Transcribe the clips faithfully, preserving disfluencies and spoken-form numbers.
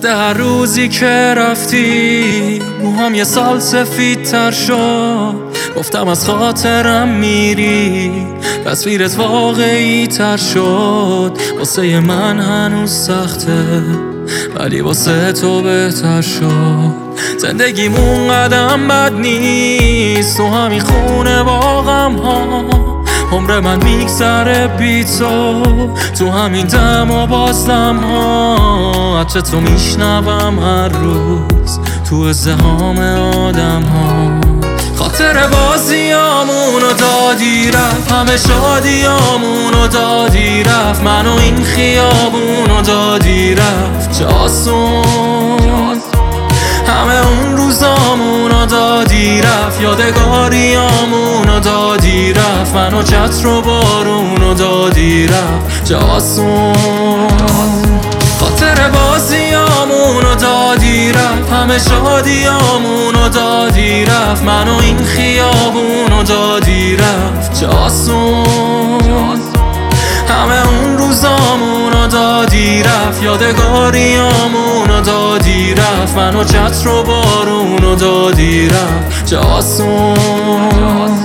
بعد هر روزی که رفتی موهام یه سال سفید تر شد. گفتم از خاطرم میری، تصویرت واقعی تر شد. واسه من هنوز سخته ولی واسه تو بهتر شد. زندگیمون قدم بد نیست تو همین خونه با غم ها. عمر من میگذره بی تو تو همین دم و بازدم ها. عطر تو میشنوم هر روز تو ازدحام آدم ها. خاطر بازیامونو دادی رفت، همه شادیامونو دادی رفت. منو این خیابونو دادی رفت. چه آسون همه اون روزامونو دادی رفت. یادگاریامونو دادی رفت. منو چتر و بارونو دادی رفت. چه آسون خاطر بازیامونو دادی رفت، همه شادیامونو دادی رفت. منو این خیابونو دادی رفت. چه آسون همه اون روزامونو دادی رفت. یادگاریامونو دادی رفت. منو چتر و بارونو دادی رفت. چه آسون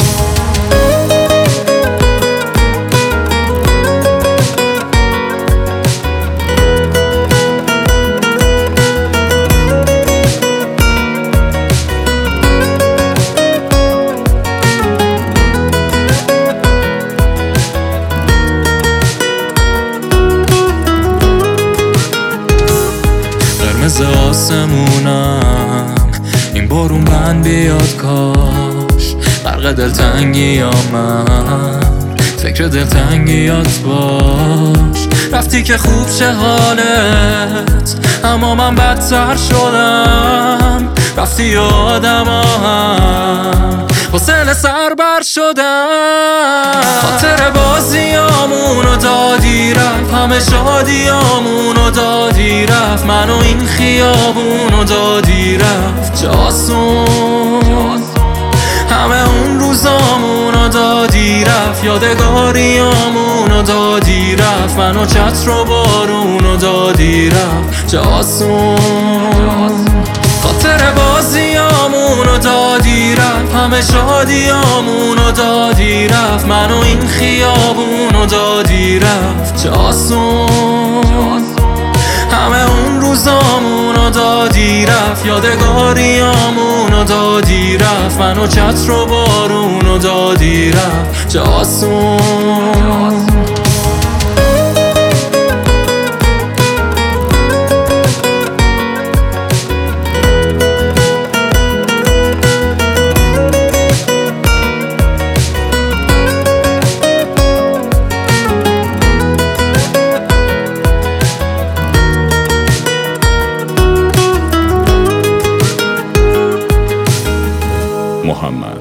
قرمز آسمونم این بارون من بیاد کاش. غرق دلتنگی یا من فکر دلتنگیات باش. رفتی که خوب شه حالت اما من بدتر شدم. رفتی آدم هم حسن سر بر شدم. خاطر بازیامونو دادی رفت، همه شادیامونو دادی رفت. منو این خیابونو دادی رفت. چه آسون همه اون روزامونو دادی رفت. یادگاریامونو دادی رفت. منو چتر و بارونو دادی رفت. چه آسون خاطر بازیامونو دادی رفت، همه شادیامونو دادی رفت. منو این خیابونو دادی رفت. چه آسون همه اون روزامونو دادی رفت. یادگاریامونو دادی رفت. منو چتر و بارونو دادی رفت. چه آسون محمد